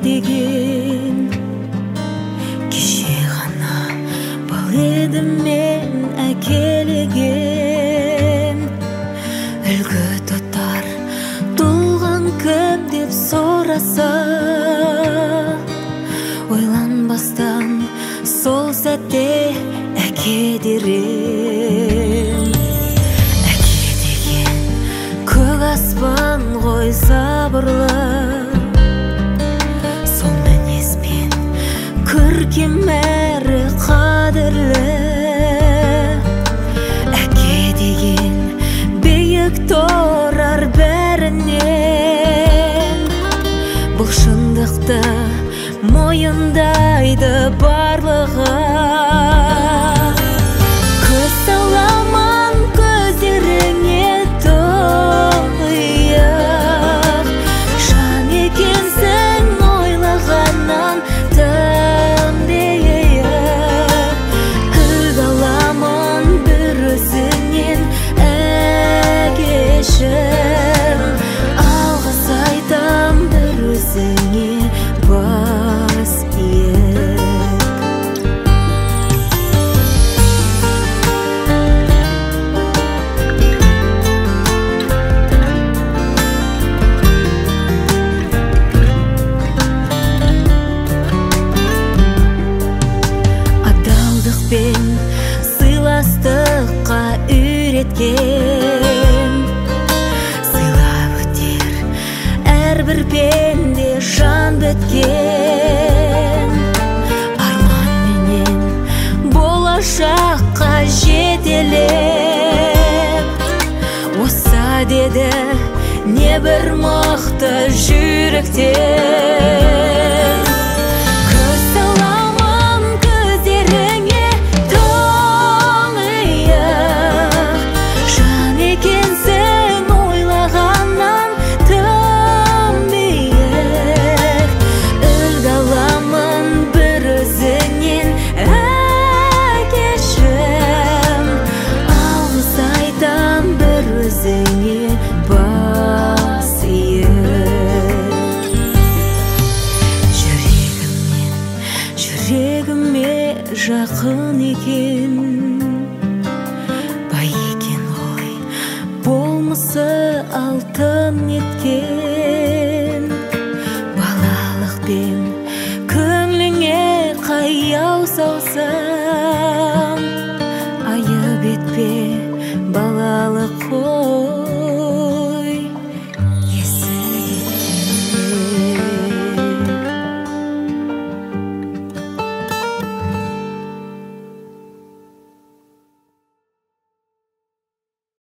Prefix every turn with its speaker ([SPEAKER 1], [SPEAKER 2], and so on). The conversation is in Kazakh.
[SPEAKER 1] деген кеше ғана бұл едім мен әкелеген. Үлгі тұтар туған кім деп сұраса, ойланбастан сол сәтте әке дерем. Әке деген көк аспан ғой сабырлы, сол мінезбен көркем әрі қадірлі. Әке деген биік тұрар бәрінен, бұл шындықты мойындайды барлығы. Көз саламан көздеріңе тұйық, жан екенсің ойлағаннан тым биік. Үлгі аламын бір өзіңнен әкешім, алғыс айтам бір өзіңе бас иіп. Адалдықпен сыйластыққа үйреткен, сыйлап өтер әрбір пенде жан біткен. Арманменен болашаққа жетелеп, оса деді небір мықты жүректен. Көз саламын көздеріңе тұңғиық, жан екенсің ойлағаннан тым биік. Үлгі аламын бір өзіңнен әкешім, алғыс айтам бір өзіңе бас иіп. Жүрегіме жақын екен, бай екен ғой болмысы алтын еткен.